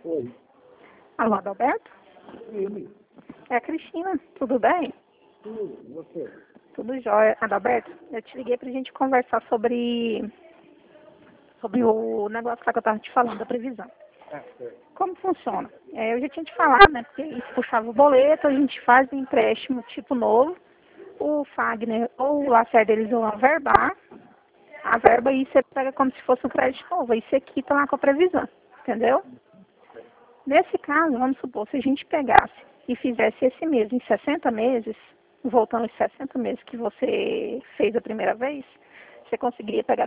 Oi. Alô, Adalberto? Sim. É a Cristina, tudo bem? Tudo. Você? Tudo jóia. Adalberto, eu te liguei pra gente conversar sobre o negócio lá que eu tava te falando, da previsão. Certo. Como funciona? Eu já tinha te falado, né? Porque isso puxava o boleto, a gente faz um empréstimo tipo novo, o Fagner ou o Lacerda eles vão averbar a verba e você pega como se fosse um crédito novo, aí você quita lá com a previsão, entendeu? Nesse caso, vamos supor, se a gente pegasse e fizesse esse mês em 60 meses, voltando aos 60 meses que você fez a primeira vez, você conseguiria pegar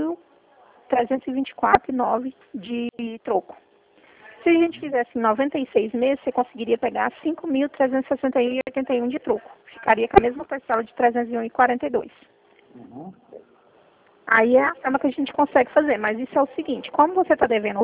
2.324,9 de troco. Se a gente fizesse em 96 meses, você conseguiria pegar 5.361,81 de troco. Ficaria com a mesma parcela de 301,42. Uhum. Aí é a forma que a gente consegue fazer, mas isso é o seguinte, como você está devendo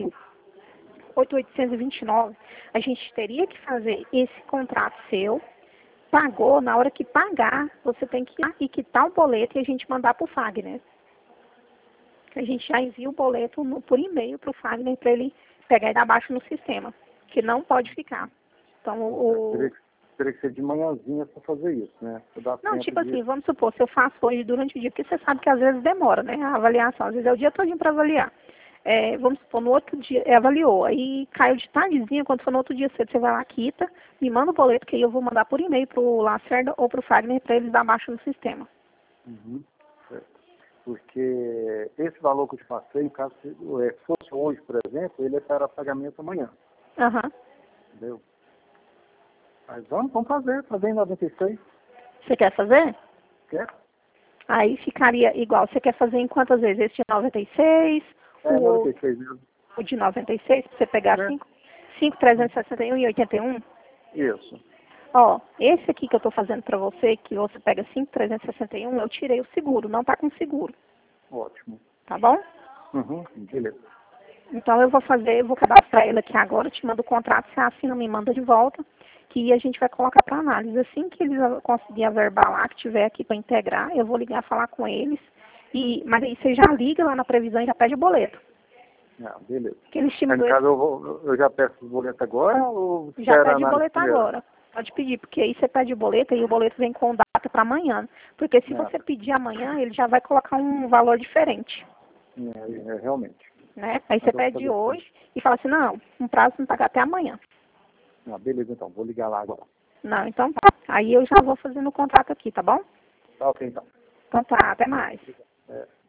8.829, a gente teria que fazer esse contrato seu, pagou, na hora que pagar, você tem que ir lá e quitar o boleto e a gente mandar para o Fagner. A gente já envia o boleto por e-mail para o Fagner para ele pegar e dar baixo no sistema, que não pode ficar. Então, Teria que ser de manhãzinha para fazer isso, né? Pra dar Não, tempo tipo de... assim, vamos supor, se eu faço hoje durante o dia, porque você sabe que às vezes demora, né? A avaliação, às vezes é o dia todinho para avaliar. Vamos supor, no outro dia, avaliou, aí caiu de tardezinha, quando for no outro dia cedo, você vai lá, quita, me manda o boleto, que aí eu vou mandar por e-mail pro Lacerda ou pro Fagner para eles dar baixo no sistema. Uhum. Certo. Porque esse valor que eu te passei, em caso se fosse hoje, por exemplo, ele é para pagamento amanhã. Aham. Entendeu? Mas vamos fazer em 96. Você quer fazer? Quer? Aí ficaria igual. Você quer fazer em quantas vezes? Esse de 96, É, o, 96 mesmo. o de 96, para você pegar É. 5.361,81? Isso. Ó, esse aqui que eu tô fazendo pra você, que você pega 5.361, eu tirei o seguro, não tá com seguro, Ótimo. tá bom? Uhum. Beleza. Então eu vou cadastrar ele aqui agora, te mando o contrato, você assina, me manda de volta, que a gente vai colocar para análise. Assim que eles conseguirem averbar lá, que tiver aqui para integrar, eu vou ligar falar com eles, mas aí você já liga lá na previsão e já pede o boleto. Ah, beleza. Que eles Aí, no estimulou caso, eu já peço o boleto agora ou já espera a pede o análise boleto primeiro? agora. Pode pedir, porque aí você pede o boleto e o boleto vem com data para amanhã. Porque se Ah, você pedir amanhã, ele já vai colocar um valor diferente. realmente. Né? Aí Mas você eu vou pede fazer assim. hoje e fala assim, não, um prazo não pagar até amanhã. Ah, beleza, então. Vou ligar lá agora. Não, então tá. Aí eu já vou fazendo o contrato aqui, tá bom? Tá ok, então. Então tá, até mais. É.